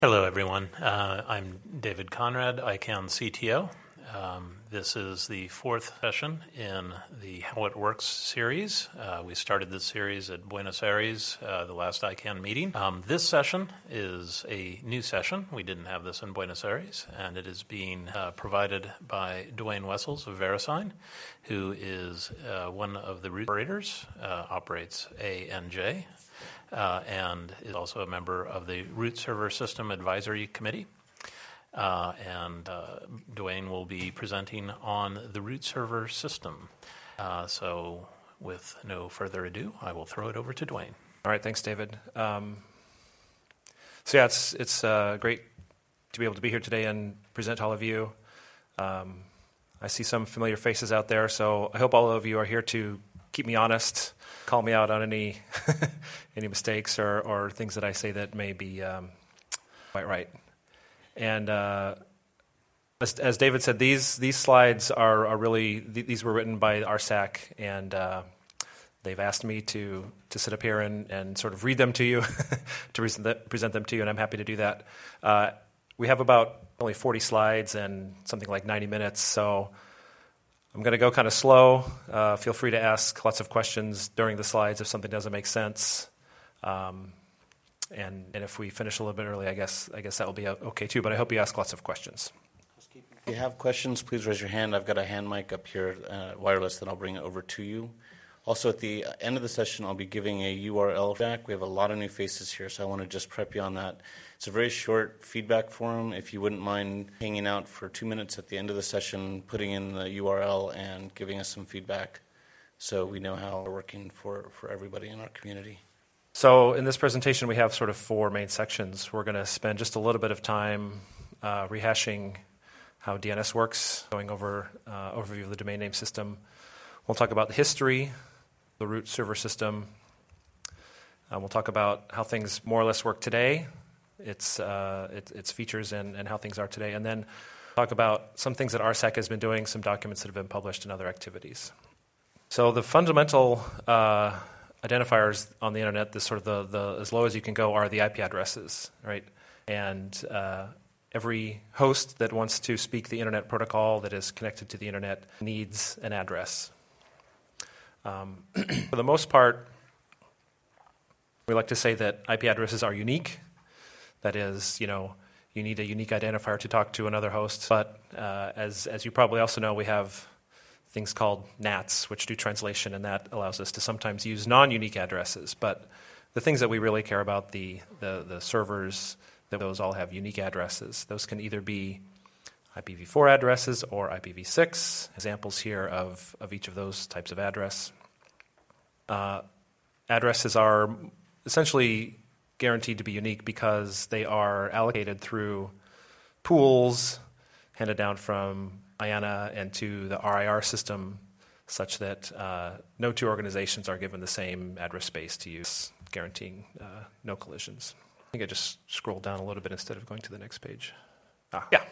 Hello, everyone. I'm David Conrad, ICANN CTO. This is the fourth session in the How It Works series. We started this series at Buenos Aires, the last ICANN meeting. This session is a new session. We didn't have this in Buenos Aires, and it is being provided by Dwayne Wessels of VeriSign, who is one of the root operators, operates ANJ, and is also a member of the Root Server System Advisory Committee. And Dwayne will be presenting on the root server system. So with no further ado, I will throw it over to Dwayne. All right, thanks, David. It's great to be able to be here today and present to all of you. I see some familiar faces out there, so I hope all of you are here to keep me honest, call me out on any any mistakes or things that I say that may be quite right. And as David said, these slides are really, these were written by RSAC, and they've asked me to sit up here and sort of read them to you, to present them to you, and I'm happy to do that. We have about only 40 slides and something like 90 minutes, so I'm going to go kind of slow. Feel free to ask lots of questions during the slides if something doesn't make sense. And if we finish a little bit early, I guess that will be okay too, but I hope you ask lots of questions. If you have questions, please raise your hand. I've got a hand mic up here, wireless, then I'll bring it over to you. Also, at the end of the session, I'll be giving a URL feedback. We have a lot of new faces here, so I want to just prep you on that. It's a very short feedback forum. If you wouldn't mind hanging out for 2 minutes at the end of the session, putting in the URL and giving us some feedback so we know how we're working for everybody in our community. So in this presentation, we have sort of four main sections. We're going to spend just a little bit of time rehashing how DNS works, going over overview of the domain name system. We'll talk about the history, the root server system. We'll talk about how things more or less work today, its features and how things are today, and then talk about some things that RSAC has been doing, some documents that have been published, and other activities. So the fundamental identifiers on the internet, this sort of the as low as you can go, are the IP addresses, right? And every host that wants to speak the internet protocol that is connected to the internet needs an address. For the most part, we like to say that IP addresses are unique. That is, you need a unique identifier to talk to another host. But as you probably also know, we have things called NATs, which do translation, and that allows us to sometimes use non-unique addresses. But the things that we really care about, the servers, those all have unique addresses. Those can either be IPv4 addresses or IPv6. Examples here of each of those types of address. Addresses are essentially guaranteed to be unique because they are allocated through pools handed down from IANA and to the RIR system, such that no two organizations are given the same address space to use, guaranteeing no collisions. I think I just scrolled down a little bit instead of going to the next page. Yeah.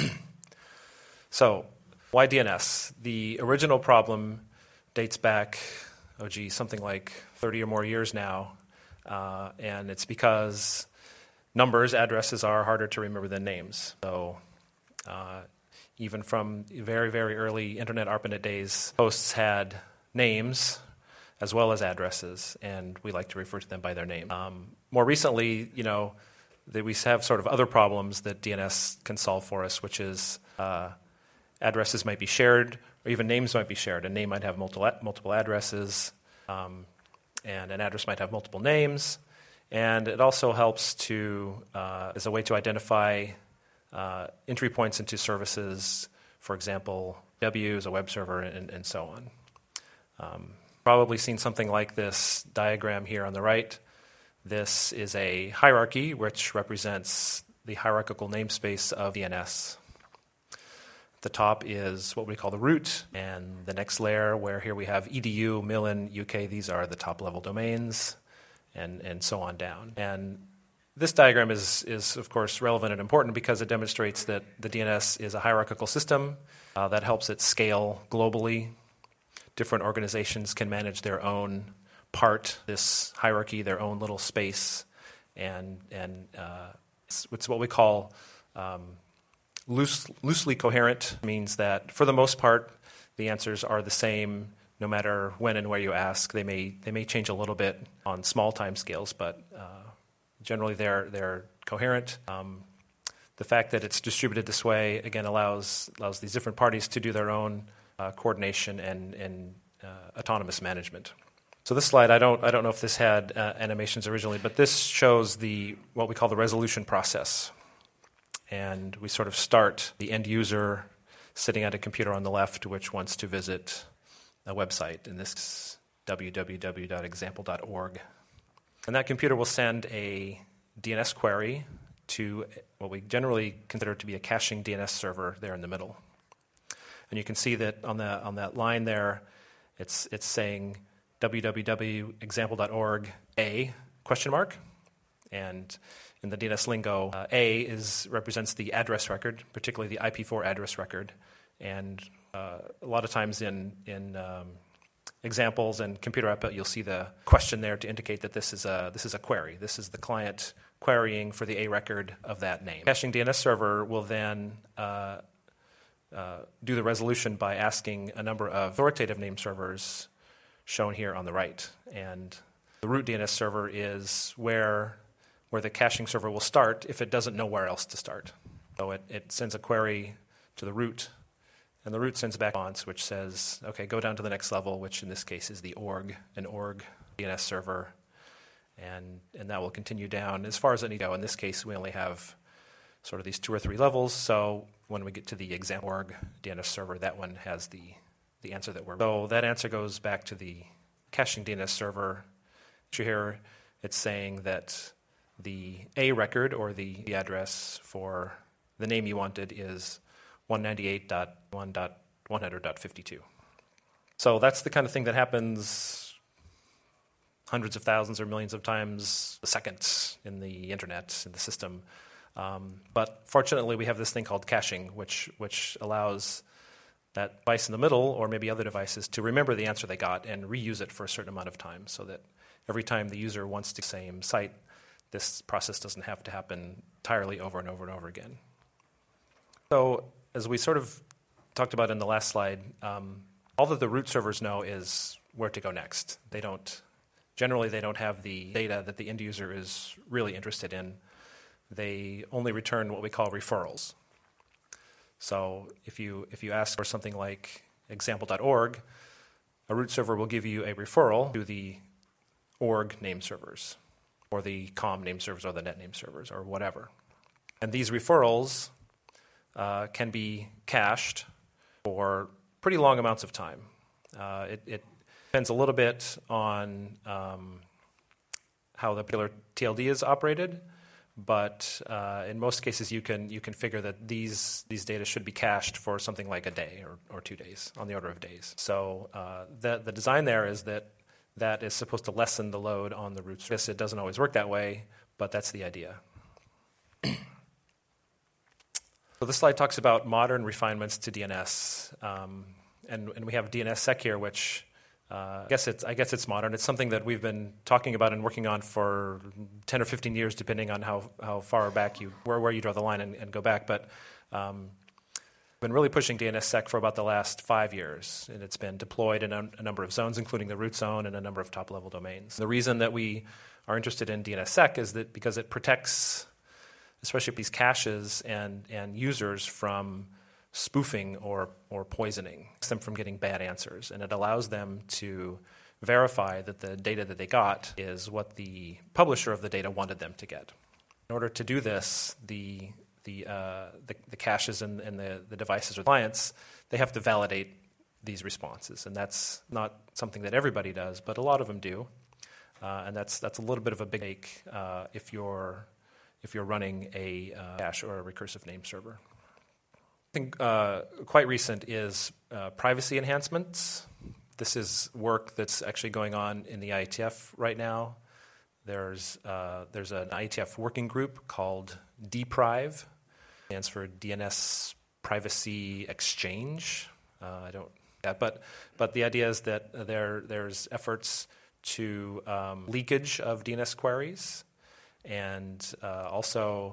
So, why DNS? The original problem dates back, something like 30 or more years now, and it's because addresses are harder to remember than names. So, even from very, very early Internet ARPANET days, hosts had names as well as addresses, and we like to refer to them by their name. More recently, we have sort of other problems that DNS can solve for us, which is addresses might be shared, or even names might be shared. A name might have multiple addresses, and an address might have multiple names. And it also helps as a way to identify entry points into services, for example, W is a web server, and so on. Probably seen something like this diagram here on the right. This is a hierarchy which represents the hierarchical namespace of DNS. The top is what we call the root, and the next layer where here we have edu, millen, UK, these are the top level domains, and so on down. And this diagram is of course relevant and important because it demonstrates that the DNS is a hierarchical system that helps it scale globally. Different organizations can manage their own part, this hierarchy, their own little space, and It's what we call loosely coherent. Means that for the most part, the answers are the same no matter when and where you ask. They may change a little bit on small time scales, but generally they're coherent. The fact that it's distributed this way, again, allows these different parties to do their own coordination and autonomous management. So this slide, I don't know if this had animations originally, but this shows what we call the resolution process. And we sort of start the end user sitting at a computer on the left, which wants to visit a website, in this www.example.org. And that computer will send a DNS query to what we generally consider to be a caching DNS server there in the middle. And you can see that on that line there, it's saying www.example.org A ? And in the DNS lingo, A represents the address record, particularly the IP4 address record. And a lot of times in examples and computer output, you'll see the question there to indicate that this is a query. This is the client querying for the A record of that name. Caching DNS server will then do the resolution by asking a number of authoritative name servers shown here on the right. And the root DNS server is where the caching server will start if it doesn't know where else to start. So it sends a query to the root, and the root sends back a response which says, okay, go down to the next level, which in this case is an org DNS server, and that will continue down as far as it needs to go. In this case, we only have sort of these 2 or 3 levels, so when we get to the example org DNS server, that one has the answer that we're... So that answer goes back to the caching DNS server. Here it's saying that the A record, or the address for the name you wanted, is 198.1.100.52. So that's the kind of thing that happens hundreds of thousands or millions of times a second in the internet, in the system. But fortunately, we have this thing called caching, which allows that device in the middle, or maybe other devices, to remember the answer they got and reuse it for a certain amount of time, so that every time the user wants to the same site, this process doesn't have to happen entirely over and over and over again. So as we sort of talked about in the last slide, all that the root servers know is where to go next. Generally, they don't have the data that the end user is really interested in. They only return what we call referrals. So if you ask for something like example.org, a root server will give you a referral to the org name servers, or the com name servers, or the net name servers, or whatever. And these referrals can be cached for pretty long amounts of time. It depends a little bit on how the particular TLD is operated, but in most cases you can figure that these data should be cached for something like a day or 2 days, on the order of days. So the design there is that is supposed to lessen the load on the root service. It doesn't always work that way, but that's the idea. So this slide talks about modern refinements to DNS, and we have DNSSEC here, which I guess it's modern. It's something that we've been talking about and working on for 10 or 15 years, depending on how far back where you draw the line and go back. But been really pushing DNSSEC for about the last 5 years, and it's been deployed in a number of zones, including the root zone and a number of top-level domains. The reason that we are interested in DNSSEC is that because it protects, especially these caches and users, from spoofing or poisoning, them from getting bad answers, and it allows them to verify that the data that they got is what the publisher of the data wanted them to get. In order to do this, the caches and the devices or clients, they have to validate these responses, and that's not something that everybody does, but a lot of them do, and that's a little bit of a big ache if you're running a cache or a recursive name server. I think quite recent is privacy enhancements. This is work that's actually going on in the IETF right now. There's an IETF working group called DPRIVE. Stands for DNS Privacy Exchange. But the idea is that there's efforts to leakage of DNS queries, and also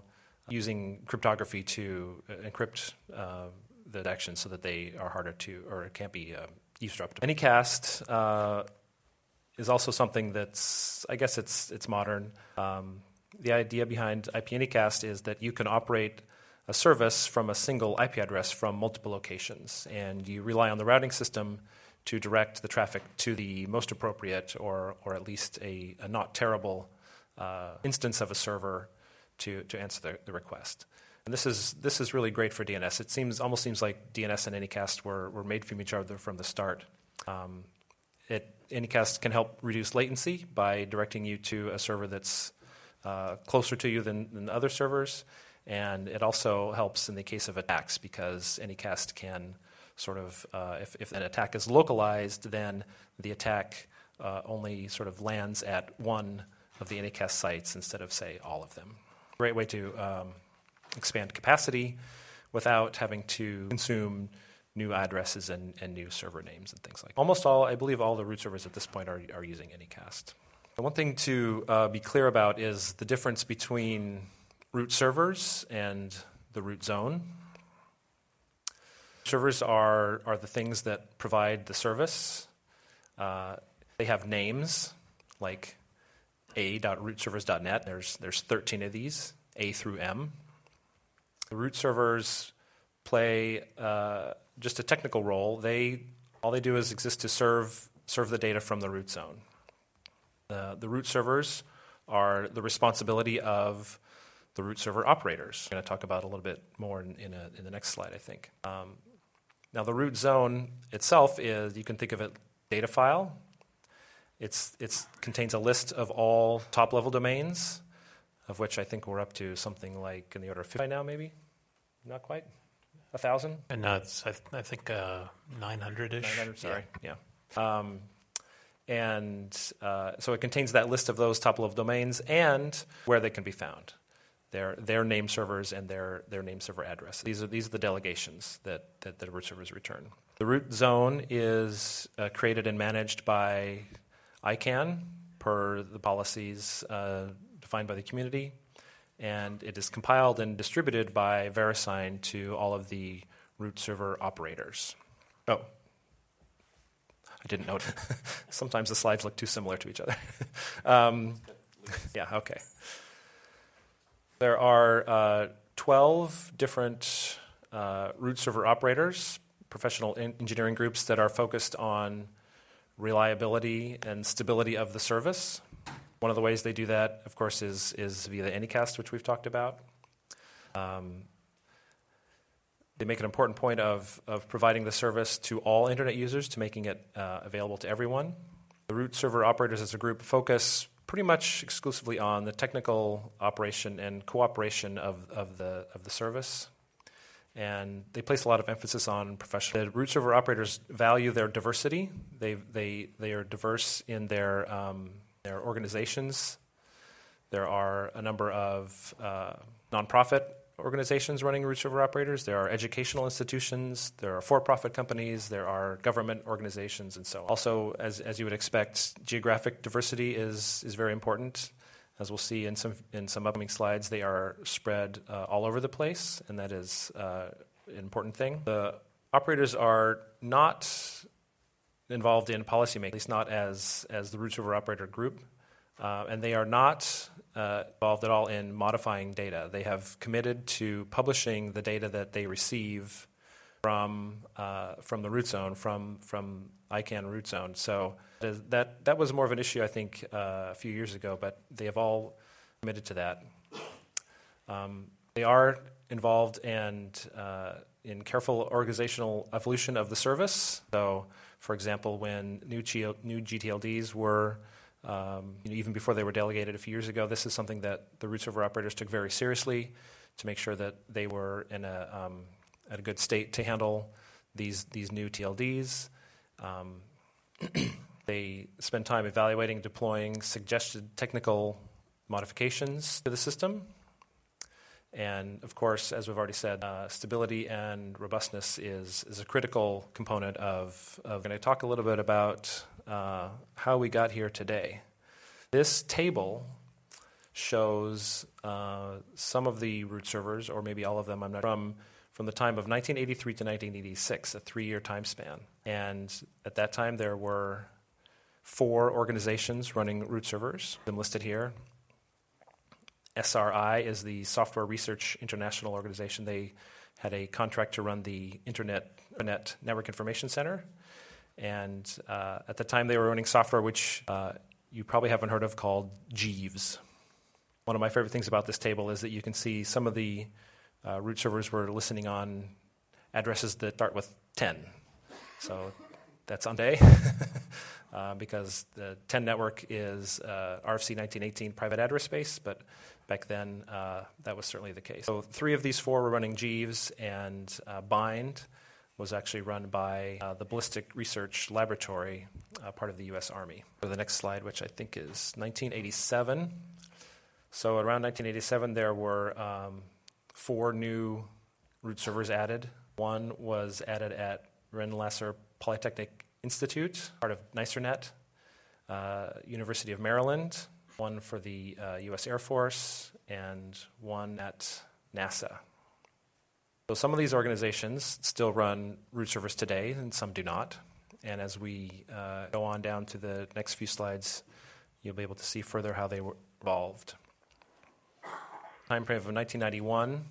using cryptography to encrypt the actions so that they are harder to, or it can't be eavesdropped. Anycast is also something that's, I guess it's modern. The idea behind IP Anycast is that you can operate a service from a single IP address from multiple locations, and you rely on the routing system to direct the traffic to the most appropriate, or at least a not terrible instance of a server to answer the request. And this is really great for DNS. It almost seems like DNS and Anycast were made from each other from the start. Anycast can help reduce latency by directing you to a server that's closer to you than other servers, and it also helps in the case of attacks because Anycast can sort of, if an attack is localized, then the attack only sort of lands at one of the Anycast sites instead of, say, all of them. Great way to expand capacity without having to consume new addresses and new server names and things like that. I believe all the root servers at this point are using Anycast. And one thing to be clear about is the difference between root servers and the root zone. Servers are the things that provide the service. They have names like a.rootservers.net. There's 13 of these, A through M. The root servers play just a technical role. All they do is exist to serve the data from the root zone. The root servers are the responsibility of the root server operators. I'm going to talk about a little bit more in the next slide, I think. Now, the root zone itself is, you can think of it, data file. It contains a list of all top-level domains, of which I think we're up to something like in the order of 50 by now, maybe? Not quite? 1,000? And it's, I think, 900-ish. 900, sorry, yeah. So it contains that list of those top-level domains and where they can be found. Their name servers and their name server address. These are the delegations that the root servers return. The root zone is created and managed by ICANN per the policies defined by the community, and it is compiled and distributed by VeriSign to all of the root server operators. Oh, I didn't note. Sometimes the slides look too similar to each other. Yeah, okay. There are 12 different root server operators, professional engineering groups that are focused on reliability and stability of the service. One of the ways they do that, of course, is via the Anycast, which we've talked about. They make an important point of providing the service to all internet users, to making it available to everyone. The root server operators as a group focus pretty much exclusively on the technical operation and cooperation of the service. And they place a lot of emphasis on professional. The root server operators value their diversity. They are diverse in their organizations. There are a number of nonprofit organizations running root server operators. There are educational institutions. There are for-profit companies. There are government organizations, and so on. Also, as you would expect, geographic diversity is very important. As we'll see in some upcoming slides, they are spread all over the place, and that is an important thing. The operators are not involved in policymaking, at least not as the root server operator group, and they are not involved at all in modifying data. They have committed to publishing the data that they receive from the root zone, from ICANN root zone. So that was more of an issue, I think, a few years ago, but they have all committed to that. They are involved in careful organizational evolution of the service. So, for example, when new GTLDs were even before they were delegated a few years ago, this is something that the root server operators took very seriously to make sure that they were at a good state to handle these new TLDs. They spend time evaluating and deploying suggested technical modifications to the system. And of course, as we've already said, stability and robustness is a critical component of. I'm going to talk a little bit about how we got here today. This table shows some of the root servers, or maybe all of them, I'm not from the time of 1983 to 1986, a 3-year time span. And at that time, there were 4 organizations running root servers, them listed here. SRI is the Software Research International Organization. They had a contract to run the Internet Network Information Center. And at the time, they were running software which you probably haven't heard of, called Jeeves. One of my favorite things about this table is that you can see some of the root servers were listening on addresses that start with 10. So that's on day, because the 10 network is RFC 1918 private address space, but back then that was certainly the case. So 3 of these 4 were running Jeeves, and Bind was actually run by the Ballistic Research Laboratory, part of the U.S. Army. So the next slide, which I think is 1987. So around 1987, there were 4 new root servers added. One was added at Rensselaer Polytechnic Institute, part of NICERNet, University of Maryland, one for the U.S. Air Force, and one at NASA. So some of these organizations still run root servers today, and some do not. And as we go on down to the next few slides, you'll be able to see further how they were evolved. Time frame of 1991,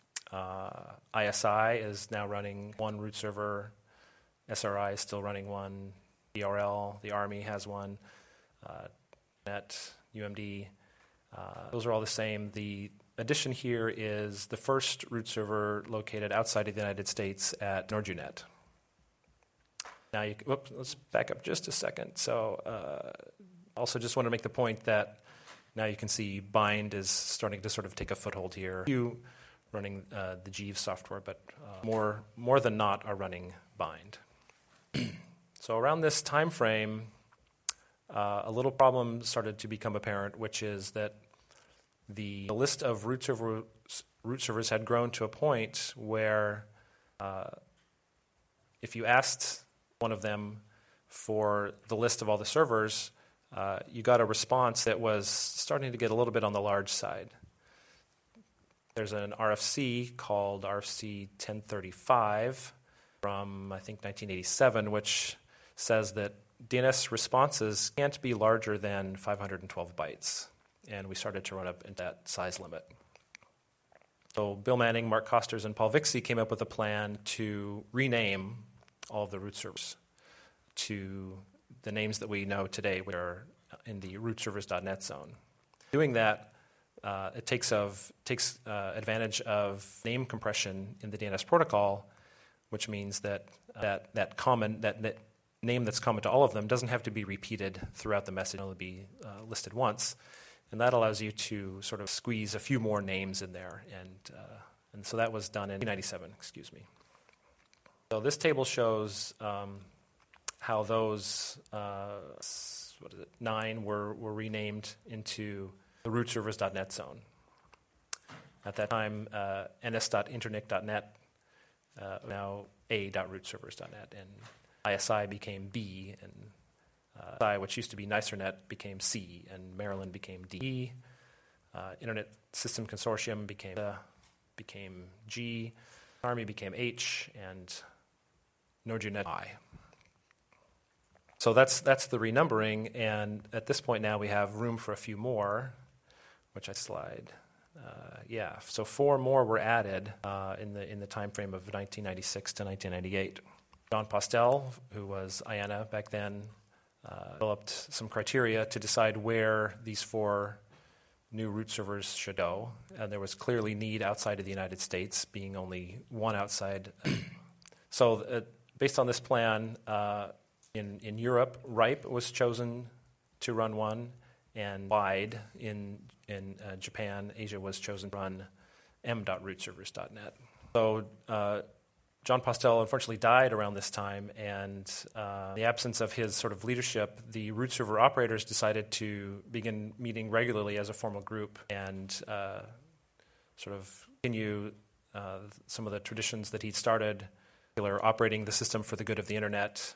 ISI is now running 1 root server. SRI is still running 1. DRL, the Army has 1. NET, UMD, those are all the same. The addition here is the first root server located outside of the United States at NordUnet. Now, let's back up just a second. So also just want to make the point that now you can see Bind is starting to sort of take a foothold here. You running the Jeeves software, but more than not are running Bind. So around this time frame, a little problem started to become apparent, which is that the list of root servers had grown to a point where if you asked one of them for the list of all the servers, you got a response that was starting to get a little bit on the large side. There's an RFC called RFC 1035 from, I think, 1987, which says that DNS responses can't be larger than 512 bytes. And we started to run up into that size limit. So Bill Manning, Mark Costers, and Paul Vixie came up with a plan to rename all of the root servers to the names that we know today, which are in the rootservers.net zone. Doing that, it takes advantage of name compression in the DNS protocol, which means that that name that's common to all of them doesn't have to be repeated throughout the message. It'll be listed once, and that allows you to sort of squeeze a few more names in there, and so that was done in 1997. Excuse me. So this table shows how those 9 were renamed into the rootservers.net zone. At that time, ns.internic.net, now a.rootservers.net, and ISI became B, and ISI, which used to be NICERNet, became C, and Maryland became D. Internet System Consortium became G, Army became H, and NordUnet I. So that's the renumbering, and at this point now we have room for a few more, which I slide. So 4 more were added in the time frame of 1996 to 1998. John Postel, who was IANA back then, developed some criteria to decide where these 4 new root servers should go, and there was clearly need outside of the United States, being only 1 outside. So based on this plan, in Europe, RIPE was chosen to run 1, and WIDE in Japan, Asia was chosen to run m.rootservers.net. So John Postel unfortunately died around this time, and in the absence of his sort of leadership, the root server operators decided to begin meeting regularly as a formal group and sort of continue some of the traditions that he'd started, operating the system for the good of the internet,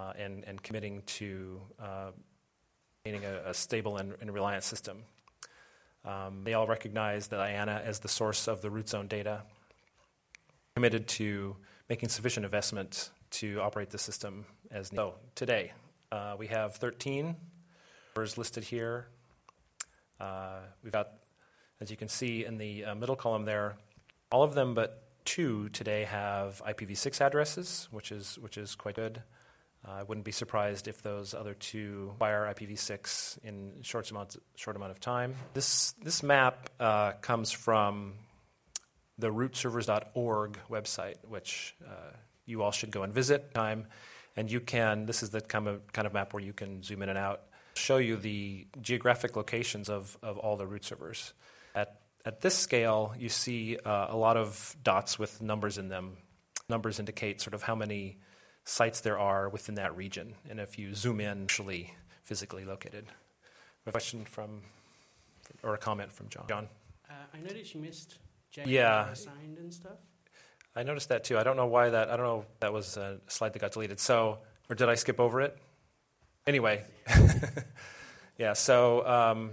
and committing to maintaining a stable and reliant system. They all recognize that IANA as the source of the root zone data, committed to making sufficient investment to operate the system as needed. So today, we have 13 servers listed here. We've got, as you can see in the middle column there, all of them but 2 today have IPv6 addresses, which is quite good. I wouldn't be surprised if those other 2 acquire IPv6 in short amount of time. This map comes from the rootservers.org website, which you all should go and visit. And you can. This is the kind of map where you can zoom in and out. Show you the geographic locations of all the root servers. At this scale, you see a lot of dots with numbers in them. Numbers indicate sort of how many sites there are within that region, and if you zoom in, actually physically located. A question or a comment from John? I noticed you missed signed and stuff. I noticed that too. I don't know why that. I don't know if that was a slide that got deleted. So, or did I skip over it? Anyway, yeah. So,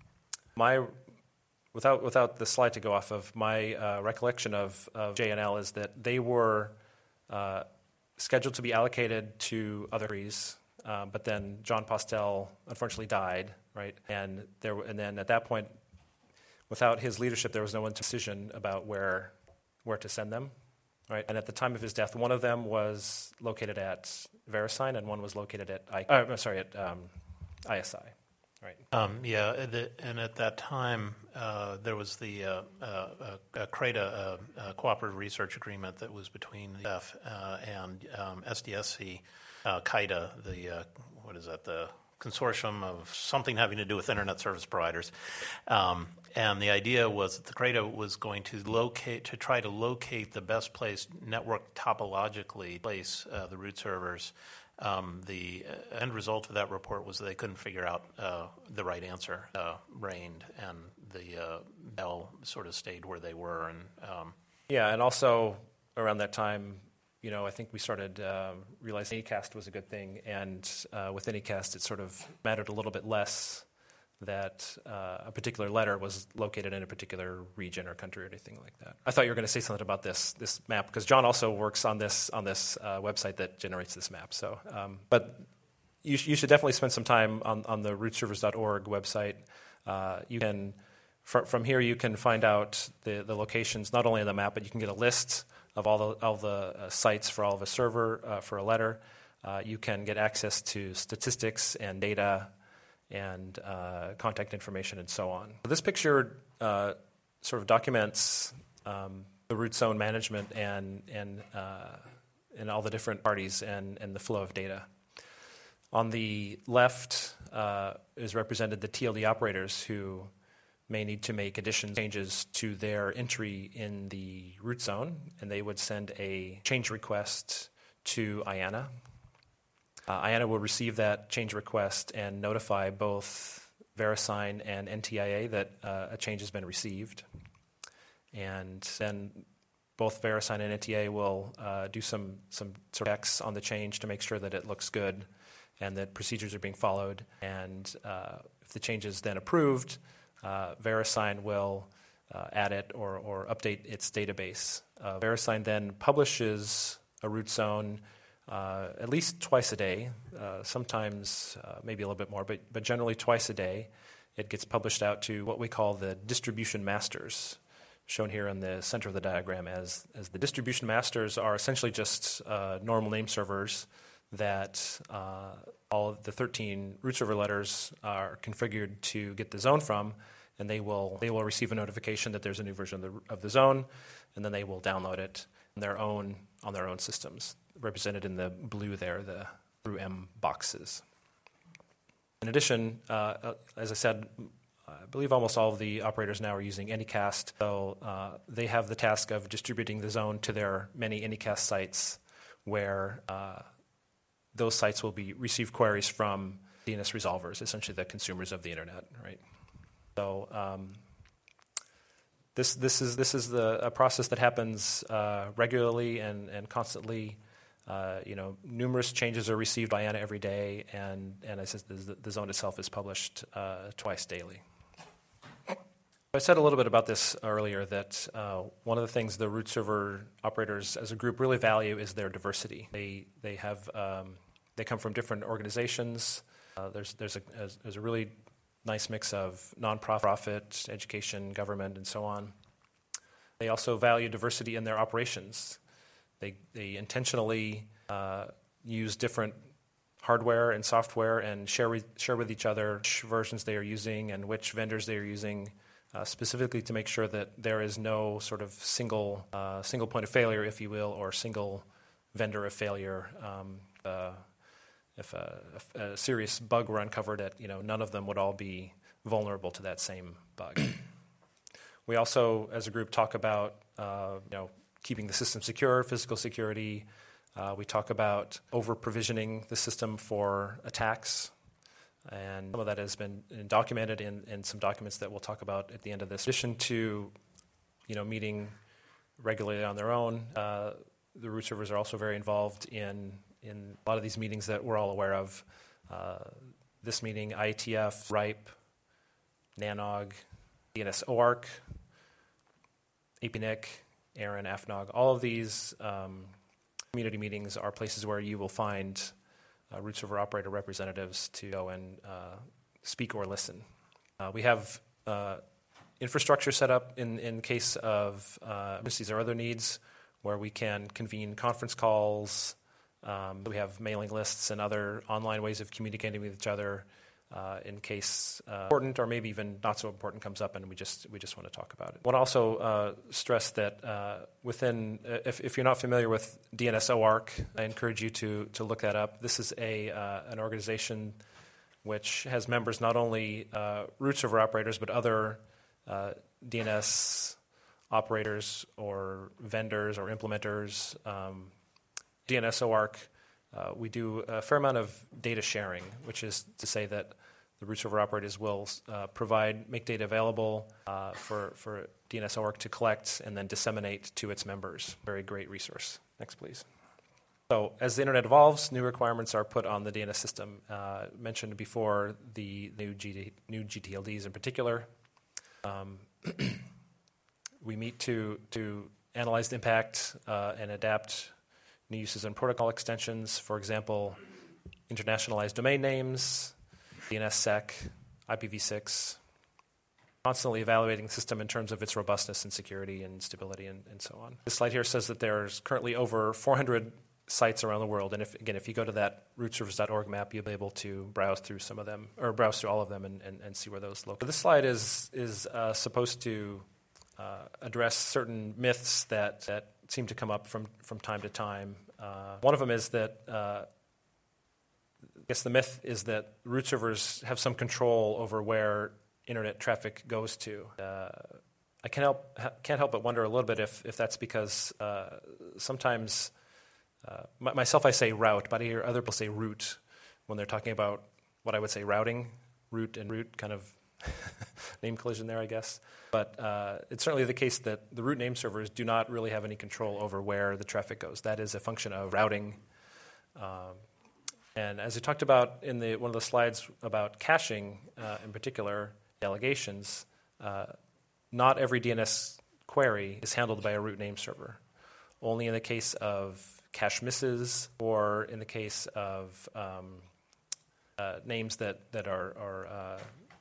without the slide to go off of, my recollection of JNL is that they were scheduled to be allocated to other countries, but then John Postel unfortunately died, right? And then at that point, without his leadership, there was no one decision about where to send them, right? And at the time of his death, one of them was located at VeriSign, and one was located at ISI. Right. And at that time, there was the CRADA cooperative research agreement that was between the F and SDSC, CIDA, the consortium of something having to do with internet service providers. And the idea was that the CRADA was going to try to locate the best place network topologically place the root servers. The end result of that report was that they couldn't figure out the right answer reigned, and the Bell sort of stayed where they were. And also around that time, I think we started realizing Anycast was a good thing, and with Anycast, it sort of mattered a little bit less that a particular letter was located in a particular region or country or anything like that. I thought you were going to say something about this map, because John also works on this website that generates this map. So, but you should definitely spend some time on the rootservers.org website. You can from here you can find out the locations not only on the map, but you can get a list of all the sites for all of a server for a letter. You can get access to statistics and data and contact information and so on. This picture sort of documents the root zone management and all the different parties and the flow of data. On the left is represented the TLD operators who may need to make additions, changes to their entry in the root zone, and they would send a change request to IANA. IANA will receive that change request and notify both VeriSign and NTIA that a change has been received. And then both VeriSign and NTIA will do some sort of checks on the change to make sure that it looks good and that procedures are being followed. And if the change is then approved, VeriSign will add it or update its database. VeriSign then publishes a root zone at least twice a day, sometimes maybe a little bit more, but generally twice a day. It gets published out to what we call the distribution masters, shown here in the center of the diagram as the distribution masters are essentially just normal name servers that all of the 13 root server letters are configured to get the zone from, and they will receive a notification that there's a new version of the zone, and then they will download it on their own systems, represented in the blue there, the through M boxes. In addition, as I said, I believe almost all of the operators now are using Anycast, so they have the task of distributing the zone to their many Anycast sites, where those sites will receive queries from DNS resolvers, essentially the consumers of the internet, right? So this is a process that happens regularly and constantly. Numerous changes are received by IANA every day, and as I said, the zone itself is published twice daily. I said a little bit about this earlier, that one of the things the root server operators as a group really value is their diversity. They come from different organizations. There's a really nice mix of nonprofit, education, government, and so on. They also value diversity in their operations. They intentionally use different hardware and software and share with each other which versions they are using and which vendors they are using, specifically to make sure that there is no sort of single point of failure, if you will, or single vendor of failure. If a serious bug were uncovered, that none of them would all be vulnerable to that same bug. We also, as a group, talk about keeping the system secure, physical security. We talk about over-provisioning the system for attacks, and some of that has been documented in some documents that we'll talk about at the end of this. In addition to meeting regularly on their own, the root servers are also very involved in a lot of these meetings that we're all aware of. This meeting, IETF, RIPE, NANOG, DNS-OARC, APNIC, ARIN, AFNOG. All of these community meetings are places where you will find root server operator representatives to go and speak or listen. We have infrastructure set up in case of emergencies or other needs, where we can convene conference calls. We have mailing lists and other online ways of communicating with each other in case important or maybe even not so important comes up, and we just want to talk about it. I want to also stress that if you're not familiar with DNS-OARC, I encourage you to look that up. This is an organization which has members not only root server operators but other DNS operators or vendors or implementers. DNS-OARC, we do a fair amount of data sharing, which is to say that the root server operators will make data available for DNS-OARC to collect and then disseminate to its members. Very great resource. Next, please. So as the internet evolves, new requirements are put on the DNS system. Mentioned before, the new GTLDs in particular. We meet to analyze the impact and adapt new uses and protocol extensions. For example, internationalized domain names, DNSSEC, IPv6, constantly evaluating the system in terms of its robustness and security and stability and so on. This slide here says that there's currently over 400 sites around the world, and if you go to that rootservers.org map, you'll be able to browse through some of them, or browse through all of them and see where those located. This slide is supposed to address certain myths that seem to come up from time to time. One of them is that I guess the myth is that root servers have some control over where internet traffic goes to. I can't help but wonder a little bit if that's because sometimes myself I say route, but I hear other people say root when they're talking about what I would say routing, root and root, kind of name collision there, I guess. But it's certainly the case that the root name servers do not really have any control over where the traffic goes. That is a function of routing. And as we talked about in one of the slides about caching, in particular, allegations, not every DNS query is handled by a root name server. Only in the case of cache misses or in the case of names that are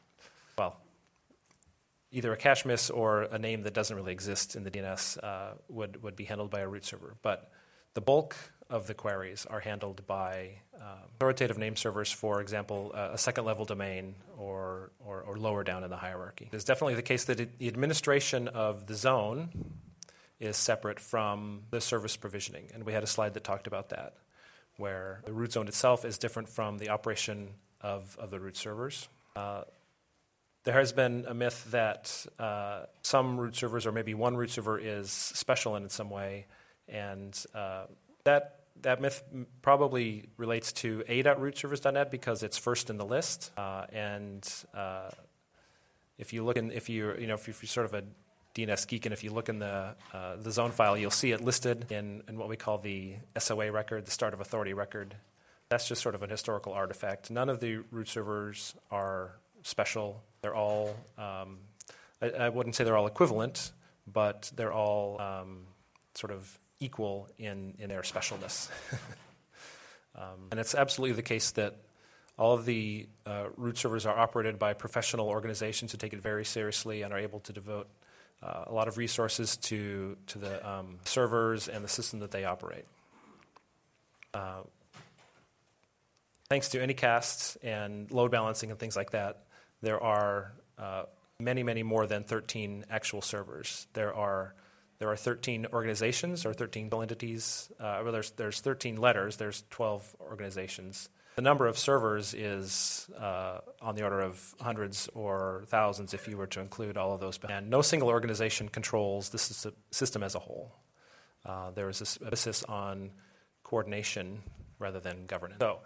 either a cache miss or a name that doesn't really exist in the DNS would be handled by a root server. But the bulk of the queries are handled by authoritative name servers, for example, a second-level domain or lower down in the hierarchy. It's definitely the case that the administration of the zone is separate from the service provisioning. And we had a slide that talked about that, where the root zone itself is different from the operation of the root servers. There has been a myth that some root servers, or maybe one root server, is special in some way, and that myth probably relates to a.rootservers.net because it's first in the list. If you're sort of a DNS geek, and if you look in the zone file, you'll see it listed in what we call the SOA record, the Start of Authority record. That's just sort of an historical artifact. None of the root servers are special. They're all I wouldn't say they're all equivalent, but they're all sort of equal in their specialness. And it's absolutely the case that all of the root servers are operated by professional organizations who take it very seriously and are able to devote a lot of resources to the servers and the system that they operate. Thanks to Anycast and load balancing and things like that, there are many, many more than 13 actual servers. There are 13 organizations or 13 entities. Well, there's 13 letters. There's 12 organizations. The number of servers is on the order of hundreds or thousands if you were to include all of those. And no single organization controls this system as a whole. There is this emphasis on coordination rather than governance. So,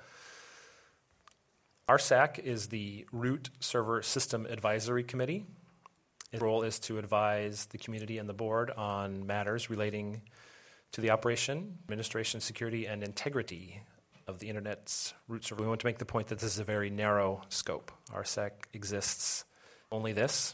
RSAC is the Root Server System Advisory Committee. Its role is to advise the community and the board on matters relating to the operation, administration, security, and integrity of the Internet's root server. We want to make the point that this is a very narrow scope. RSAC exists only this.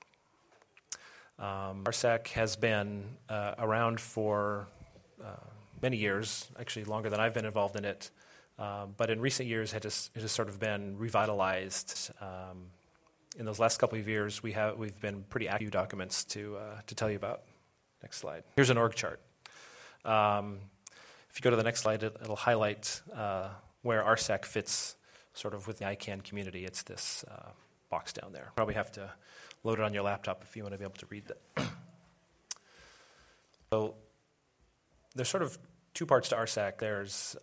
RSAC has been around for many years, actually longer than I've been involved in it. But in recent years, it has sort of been revitalized. In those last couple of years, we've been pretty active documents to tell you about. Next slide. Here's an org chart. If you go to the next slide, it'll highlight where RSAC fits sort of with the ICANN community. It's this box down there. Probably have to load it on your laptop if you want to be able to read that. So there's sort of two parts to RSAC. There's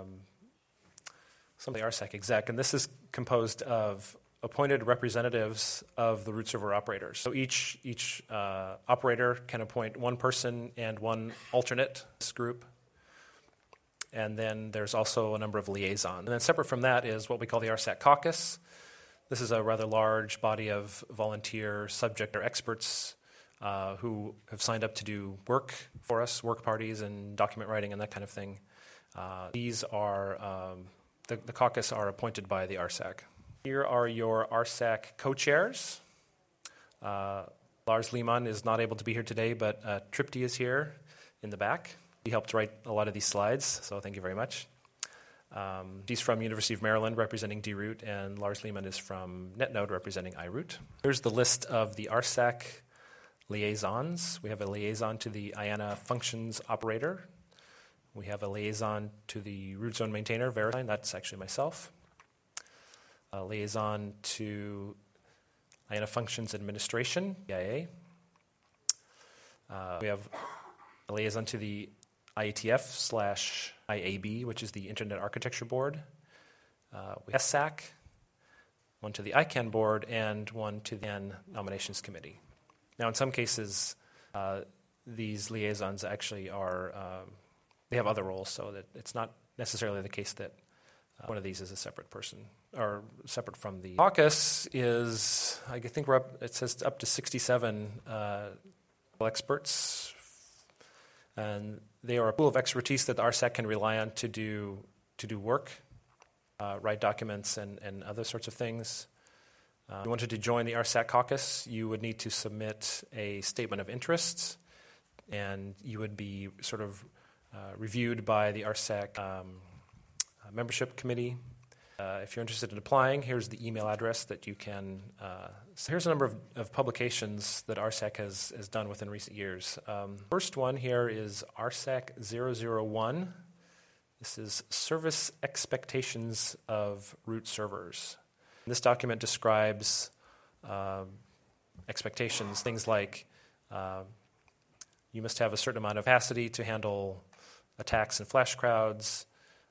some of the RSAC exec, and this is composed of appointed representatives of the root server operators. So each operator can appoint one person and one alternate this group. And then there's also a number of liaisons. And then separate from that is what we call the RSAC caucus. This is a rather large body of volunteer subject or experts who have signed up to do work for us, work parties and document writing and that kind of thing. These are, the caucus are appointed by the RSAC. Here are your RSAC co-chairs. Lars Lehmann is not able to be here today, but Tripti is here in the back. He helped write a lot of these slides, so thank you very much. He's from University of Maryland representing DRoot, and Lars Lehmann is from NetNode representing iRoot. Here's the list of the RSAC liaisons. We have a liaison to the IANA functions operator. We have a liaison to the root zone maintainer, Verisign. That's actually myself. A liaison to IANA functions administration, EIA. We have a liaison to the IETF/IAB, which is the Internet Architecture Board. We have SAC, one to the ICANN board, and one to the ICANN Nominations Committee. Now, in some cases, these liaisons actually are, they have other roles, so that it's not necessarily the case that one of these is a separate person, or separate from the caucus is, I think it says up to 67 experts, and they are a pool of expertise that the RSAC can rely on to do work, write documents and other sorts of things. If you wanted to join the RSAC caucus, you would need to submit a statement of interest, and you would be sort of reviewed by the RSAC membership committee. If you're interested in applying, here's the email address that you can. So here's a number of publications that RSAC has done within recent years. First one here is RSAC 001. This is Service Expectations of Root Servers. This document describes expectations, things like you must have a certain amount of capacity to handle attacks and flash crowds.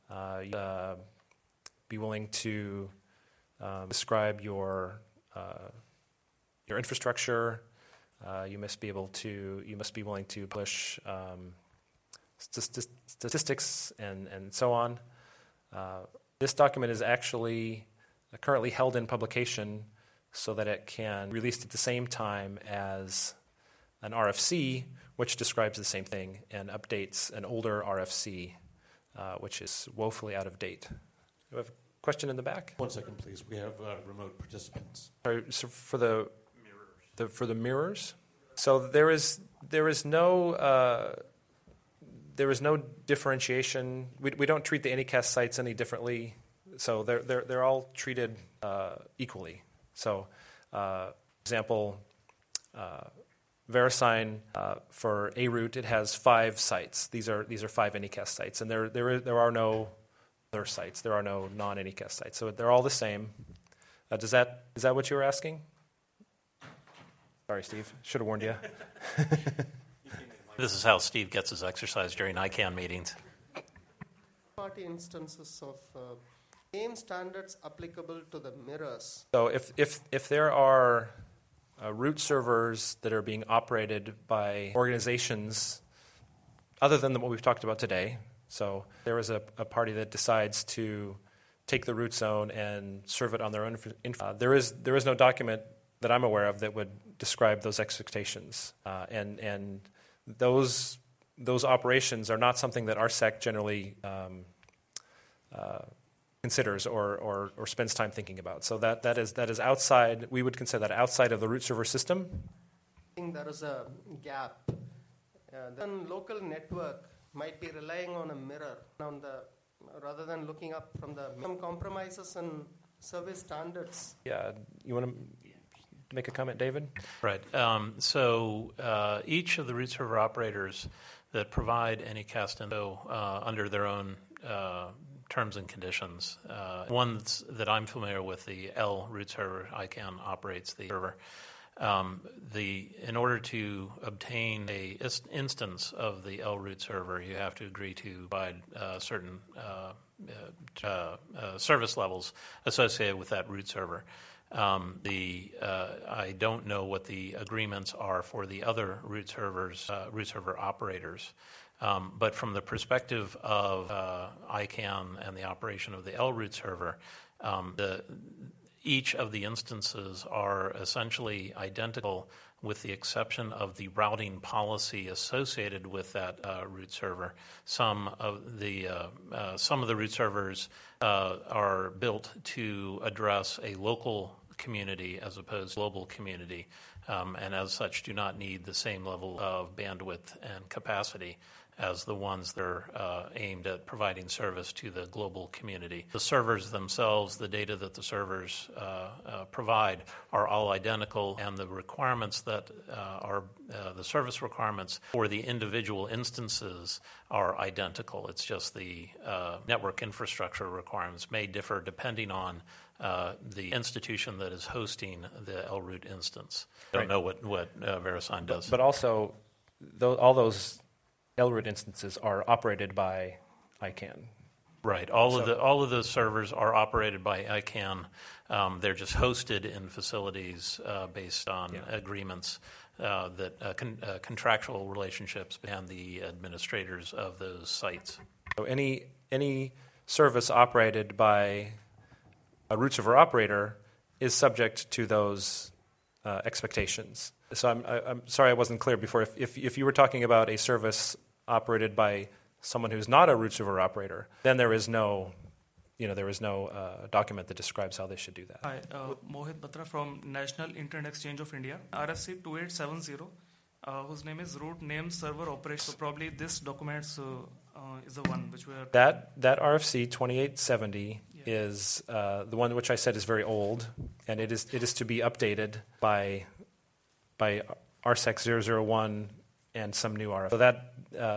Be willing to describe your infrastructure. You must be willing to publish statistics and so on. This document is actually currently held in publication so that it can be released at the same time as an RFC, which describes the same thing and updates an older RFC, which is woefully out of date. Do we have a question in the back? 1 second, please. We have remote participants. Sorry, so for the For the mirrors, so there is no differentiation. We don't treat the Anycast sites any differently. So they're all treated equally. So, for example, VeriSign for A-Root, it has 5 sites. These are 5 Anycast sites, and there are no other sites. There are no non-Anycast sites. So they're all the same. Is that what you were asking? Sorry, Steve. Should have warned you. This is how Steve gets his exercise during ICANN meetings. Party instances of same standards applicable to the mirrors. So if there are root servers that are being operated by organizations other than what we've talked about today, so there is a party that decides to take the root zone and serve it on their own. There is no document that I'm aware of that would describe those expectations, and those operations are not something that RSEC generally considers or spends time thinking about. So that is outside. We would consider that outside of the root server system. I think there is a gap. Then local network might be relying on a mirror rather than looking up from some compromises and service standards. Yeah, you want to make a comment, David? Right. So each of the root server operators that provide Anycast info under their own terms and conditions. Ones that I'm familiar with, the L root server, ICANN operates the server. In order to obtain a instance of the L root server, you have to agree to provide certain service levels associated with that root server. I don't know what the agreements are for the other root server operators. But from the perspective of ICANN and the operation of the L root server, each of the instances are essentially identical with the exception of the routing policy associated with that root server. Some of the root servers are built to address a local community as opposed to global community, and as such do not need the same level of bandwidth and capacity as the ones that are aimed at providing service to the global community. The servers themselves, the data that the servers provide are all identical, and the requirements that are the service requirements for the individual instances are identical. It's just the network infrastructure requirements may differ depending on the institution that is hosting the LRoot instance. I don't know what VeriSign does. But also, all those LRoot instances are operated by ICANN. Right. All of the servers are operated by ICANN. They're just hosted in facilities based on agreements contractual relationships and the administrators of those sites. So any service operated by a root server operator is subject to those expectations. So I'm sorry I wasn't clear before. If you were talking about a service operated by someone who's not a root server operator, then there is no document that describes how they should do that. Hi, Mohit Batra from National Internet Exchange of India, RFC 2870, whose name is root name server operation. So probably this document is the one which we are... That RFC 2870 is the one which I said is very old, and it is to be updated by RSEC 001 and some new RFC. So that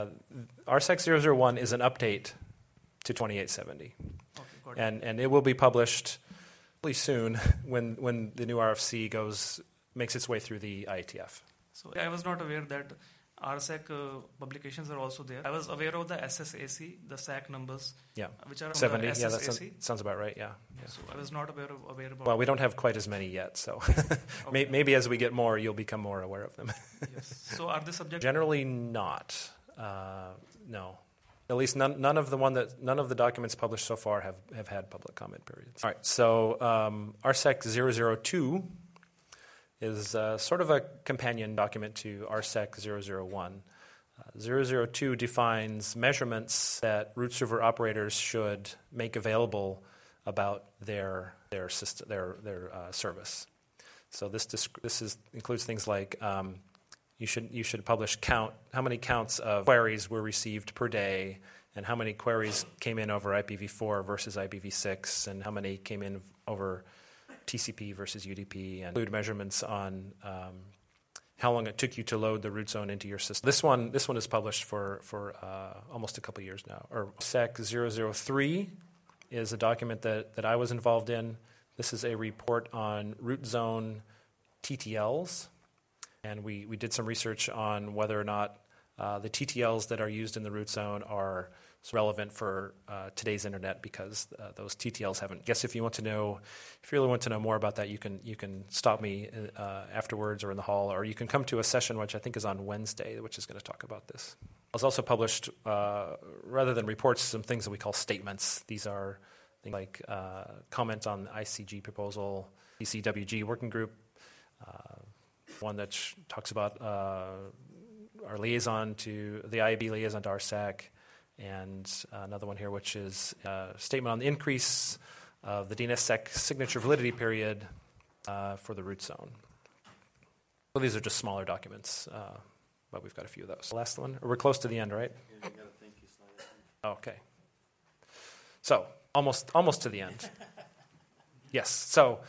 RSEC 001 is an update to 2870. Okay, got it. And it will be published really soon when the new RFC makes its way through the IETF. So I was not aware that RSEC publications are also there. I was aware of the SSAC, the SAC numbers, which are 70. On the SSAC. That sounds about right. Yeah. So I was not aware about. Well, we don't have quite as many yet, so maybe as we get more, you'll become more aware of them. Yes. So are they subject? Generally not. No. At least none of the documents published so far have had public comment periods. All right. So RSEC 002 is sort of a companion document to RSEC 001. 002 defines measurements that root server operators should make available about their system, their service. So this includes things like you should publish how many counts of queries were received per day, and how many queries came in over IPv4 versus IPv6, and how many came in over TCP versus UDP, and include measurements on how long it took you to load the root zone into your system. This one is published for almost a couple years now. Or SEC 003 is a document that I was involved in. This is a report on root zone TTLs, and we did some research on whether or not the TTLs that are used in the root zone are relevant for today's internet, because those TTLs haven't. I guess if you really want to know more about that, you can stop me afterwards or in the hall, or you can come to a session which I think is on Wednesday, which is going to talk about this. It's also published, rather than reports, some things that we call statements. These are things like comment on the ICG proposal, ECWG working group, one that talks about our liaison to the IAB liaison to RSAC, and another one here which is a statement on the increase of the DNSSEC signature validity period for the root zone. So these are just smaller documents, but we've got a few of those. The last one, we're close to the end, right? Yeah, you got a thank you slide. Okay. So almost to the end. Yes. So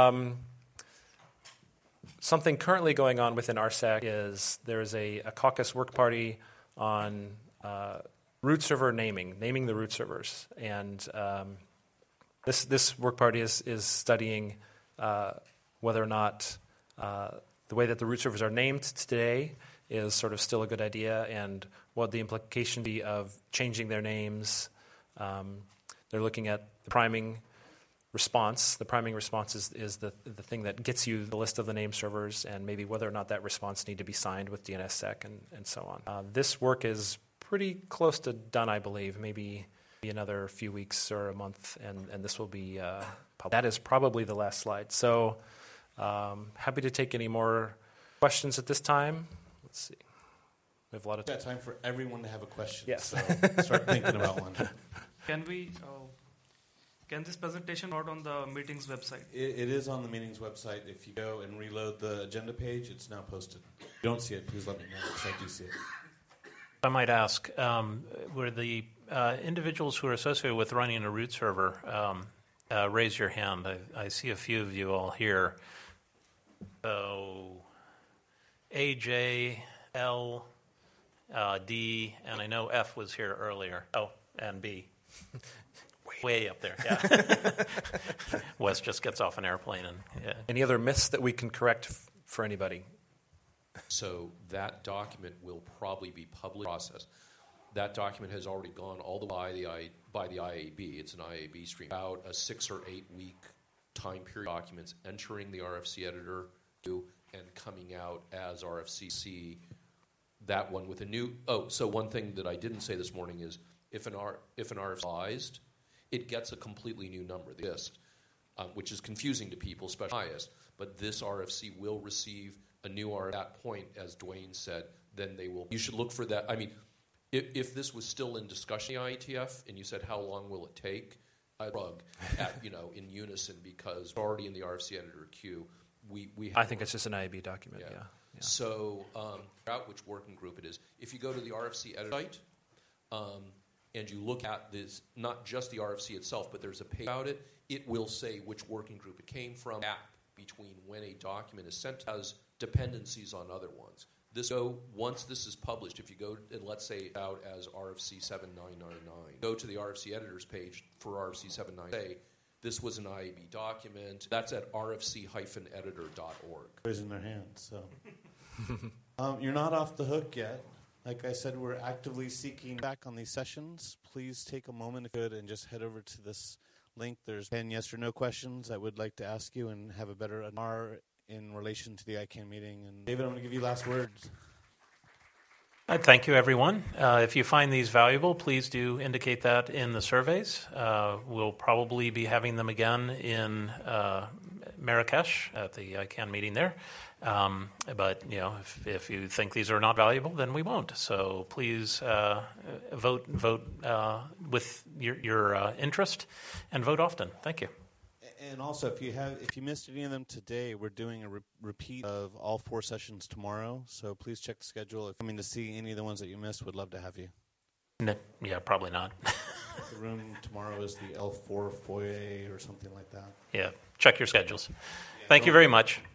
something currently going on within RSAC is there's a caucus work party on root server naming the root servers, and this work party is studying whether or not the way that the root servers are named today is sort of still a good idea, and what the implication be of changing their names. They're looking at the priming response. The priming response is the thing that gets you the list of the name servers, and maybe whether or not that response need to be signed with DNSSEC and so on. This work is pretty close to done, I believe, maybe another few weeks or a month, and this will be published. That is probably the last slide. So happy to take any more questions at this time. Let's see. We have a lot of We've got time for everyone to have a question. Yes. So start thinking about one. Can this presentation not on the meeting's website? It is on the meeting's website. If you go and reload the agenda page, it's now posted. If you don't see it, please let me know, because I do see it. I might ask, were the individuals who are associated with running a root server, raise your hand. I see a few of you all here. So AJ, L, D, and I know F was here earlier. Oh, and B. Way up there, yeah. Wes just gets off an airplane. And yeah. Any other myths that we can correct for anybody? So that document will probably be public process. That document has already gone all the way by the IAB. It's an IAB stream. About a 6 or 8 week time period. Documents entering the RFC editor and coming out as RFCC. That one with a new. Oh, so one thing that I didn't say this morning is if an RFC it gets a completely new number, the list, which is confusing to people, especially highest. But this RFC will receive a new RFC at that point, as Dwayne said. Then they will. You should look for that. I mean, if this was still in discussion, the IETF, and you said how long will it take, I'd rug at in unison, because already in the RFC editor queue, we. I think it's just an IAB document. Yeah. So, out which working group it is. If you go to the RFC editor site. And you look at this, not just the RFC itself, but there's a page about it, it will say which working group it came from, gap between when a document is sent as dependencies on other ones. Once this is published, if you go and let's say out as RFC 7999, go to the RFC editors page for RFC 799, this was an IAB document. That's at rfc-editor.org. Raising their hands, so. You're not off the hook yet. Like I said, we're actively seeking back on these sessions. Please take a moment, if you could, and just head over to this link. There's 10 yes or no questions I would like to ask you and have a better in relation to the ICANN meeting. And David, I'm going to give you last words. Thank you, everyone. If you find these valuable, please do indicate that in the surveys. We'll probably be having them again in Marrakesh at the ICANN meeting there. But if you think these are not valuable, then we won't. So please vote with your interest, and vote often. Thank you. And also, if you missed any of them today, we're doing a repeat of all 4 sessions tomorrow. So please check the schedule. If you're coming to see any of the ones that you missed, we'd love to have you. No, yeah, probably not. The room tomorrow is the L4 foyer or something like that. Yeah, check your schedules. Thank you very much.